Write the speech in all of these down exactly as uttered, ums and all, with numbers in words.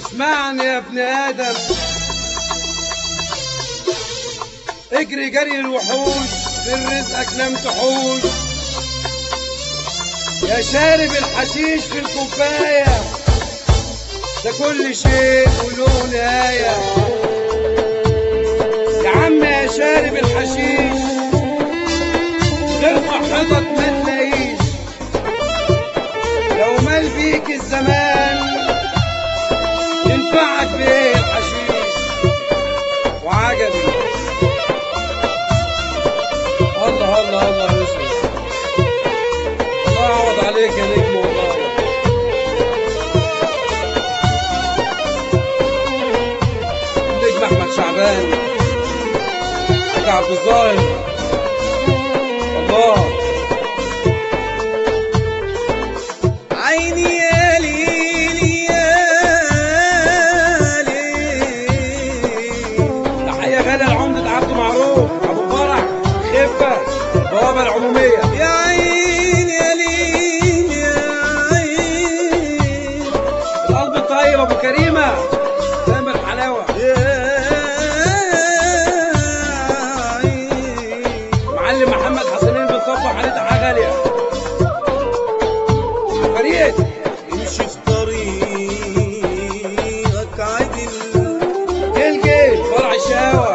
اسمعني يا ابن آدم، اجري جري الوحوش، من رزقك لم تحوش. يا شارب الحشيش في الكوباية، ده كل شيء وله نهاية. يا عم يا شارب الحشيش، غير صحتك ما تلاقيش. لو مال بيك الزمان ينفعك بايه الحشيش؟ وعجبي الله الله الله يا يوسف، الله يعوض عليك يا نجم والله. النجم احمد شعبان، حاج عبد الظاهر، الله. عيني يا ليلي يا ليل. تحية غالية لعمدة عبد معروف أبو فرح خفة البوابة العمومية. يا عين يا ليل يا عين. القلب الطيب أبو كريمة دايم الحلاوة. معلم محمد حسنين بنصبح عليه تحية غالية. عفاريت امشي في طريقك عدل، جيل جيل فرع الشقاوة.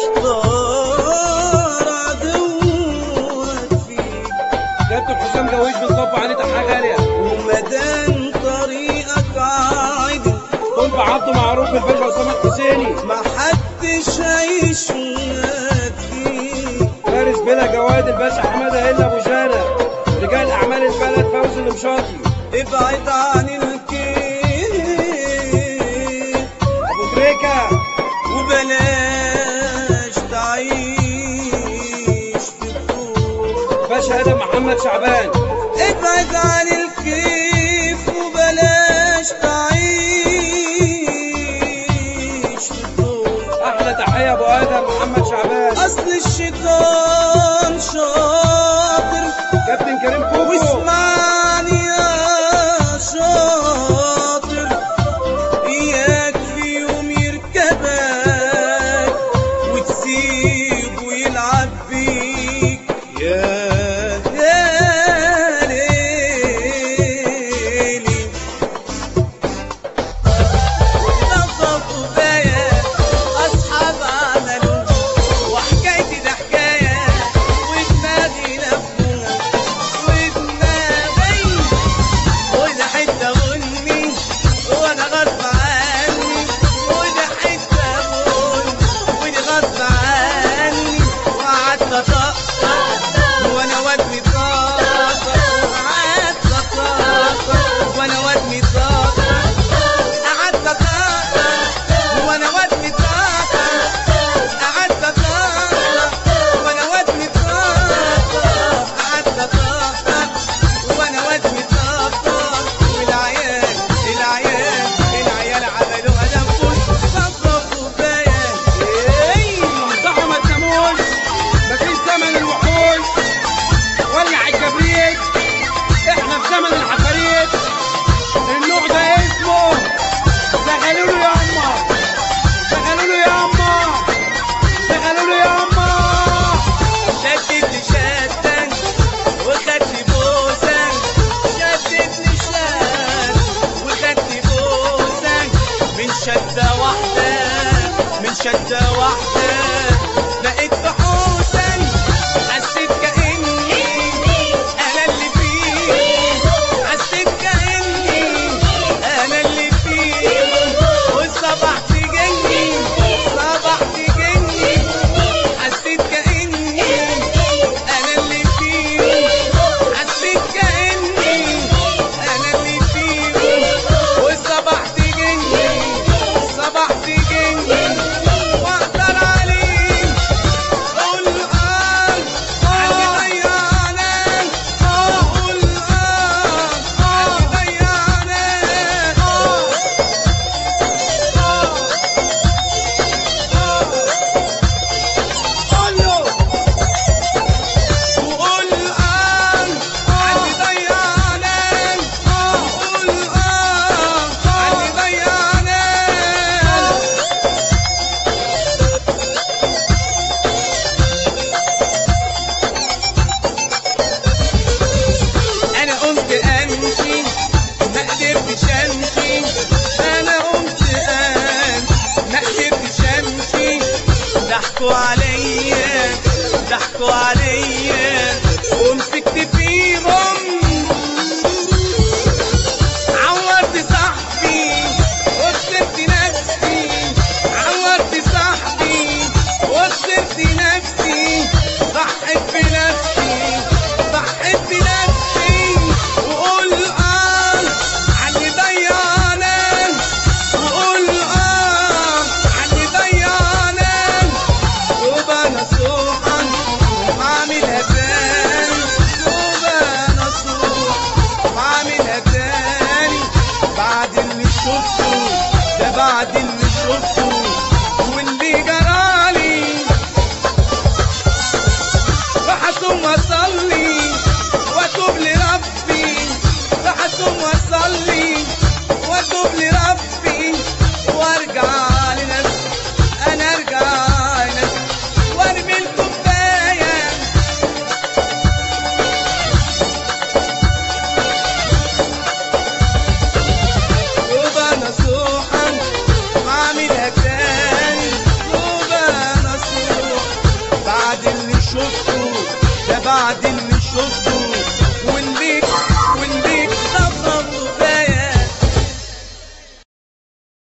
يحتار عدوك فيك، كابتن حسام جويش بنصبح عليه تحية غالية. ومدام طريقك عدل، طلب عبد معروف الباشا أسامة الحسيني. محدش هيشمت فيك. فارس بلا جواد الباشا حماده الا ابو جانا. رجال اعمال البلد فوزي المشاطي. ابعد عن الكيد ابو تريكه وبلاش تعيش في الدور. باشا ادم محمد شعبان. ابعد عن الكيف وبلاش تعيش في الدور. احلى تحيه ابو ادم محمد شعبان. اصل الشيطان شاطر، كابتن كريم كوكو. واسمعني يا شاطر، اياك في يوم يركبك وتسيبه يلعب بيك. يا يا ليلي نظفوا بيا اصحاب عملوا، وحكايتي ده حكايه ودماغي لفوها ودماغي شفت